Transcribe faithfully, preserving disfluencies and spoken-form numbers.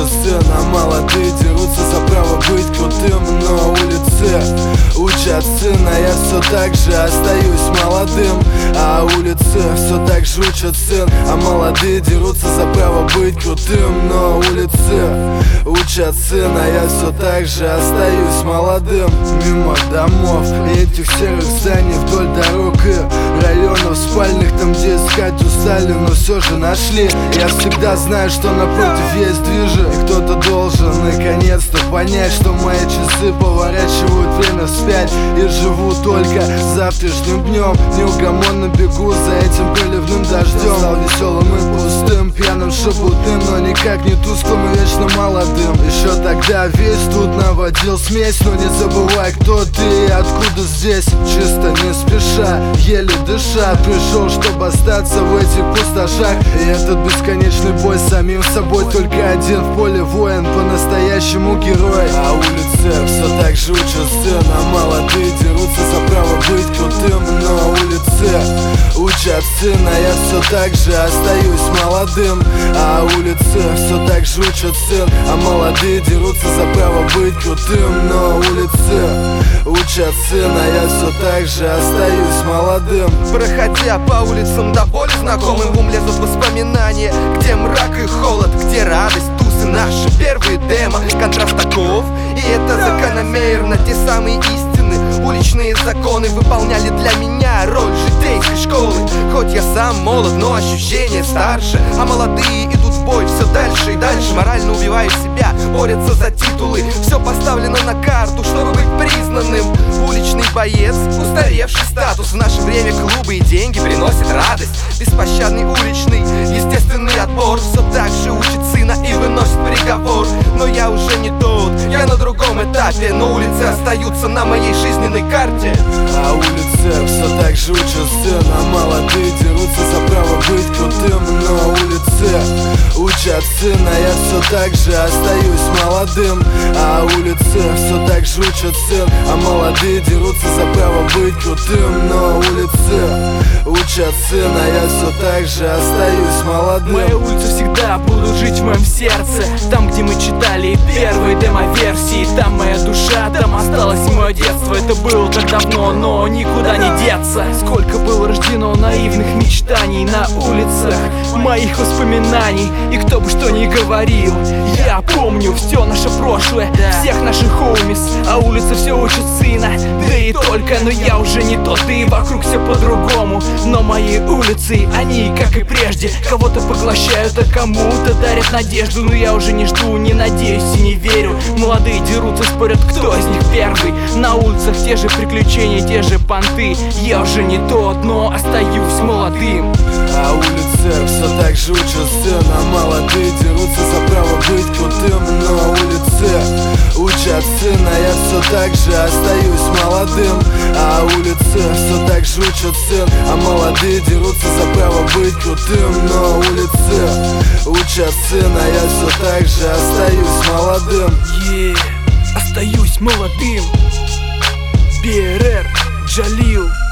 учат сын, а молодые дерутся за право быть крутым на улице. Учат сына, я все так же остаюсь молодым, а улицы все так же учат сын, а молодые дерутся за право быть крутым на улице. Учат сына, я все так же остаюсь молодым. Мимо домов и этих серых зданий вдоль дорог и районов спальных, там где искать устали, но все же нашли. Я всегда знаю, что напротив есть движи, и кто-то должен наконец-то понять, что мои часы поворачивают время вспять, и живу только завтрашним днем. Неугомонно бегу за этим проливным дождем. Стал веселым и пустым, пьяным, шебутным, но никак не тусклым и вечно молодым. Еще тогда весь тут наводил смесь, но не забывай, кто ты и откуда здесь. Чисто не спеша, еле дыша, пришел, чтобы остаться в этих пустошах. И этот бесконечный бой с самим собой, только один в поле воин, по-настоящему герой. А улицы все так же учат сын, а молодые дерутся за право быть крутым на улице. Учат сына, я все так же остаюсь молодым, а улицы все так же учат сын, а молодые дерутся за право быть крутым на улице. Учат сына, я все так же остаюсь молодым. Проходя по улицам до боли знакомым, в ум лезут воспоминания, где мрак и холод, где радость, тусы, наши первые демо. Контраст таков, и это закономерно. Те самые истины, уличные законы выполняли для меня роль житейской школы. Хоть я сам молод, но ощущение старше, а молодые идут в бой все дальше и дальше. Морально убивают себя, борются за титулы. Все поставлено на карту, чтобы быть признанным. Уличный боец, устаревший статус. В наше время клубы и деньги приносят радость. Беспощадный уличный, естественный отбор все так же учит сына и выносит приговор. Но я уже не тот, я на другом этапе, но улицы остаются на моей жизненной карте. А улицы все так же учат сын, а молодые дерутся за право быть крутым на улице. Учат сына, я все так же остаюсь молодым, а улицы все так же учат сын, а молодые дерутся за право быть крутым на улице. Учат сына, я все так же остаюсь молодым. Мои улицы всегда будут жить в моем сердце, там, где мы читали первые демо-версии. Там моя душа, там осталось мое детство. Это было так давно, но никуда не деться. Сколько было рождено наивных мечтаний на улицах, моих воспоминаний. И кто бы что ни говорил, я помню все наше прошлое, всех наших хоумис. А улица все учит сына, да и только. Но я уже не тот, да и вокруг все по-другому. Но мои улицы, они, как и прежде, кого-то поглощают, а кому-то дарят надежду. Но я уже не жду, не надеюсь и не верю. Молодые дерутся, спорят, кто из них первый. На улицах те же приключения, те же понты. Я уже не тот, но остаюсь молодым. А улицы все так же учат сын, а молодые дерутся за право быть крутым на улице. Учат сына, я все так же остаюсь молодым, а улицы все так же учат сын, а молодые дерутся за право быть крутым на улице. Учат сына, я все так же остаюсь молодым. Yeah, остаюсь молодым. би эр эр, Джалил.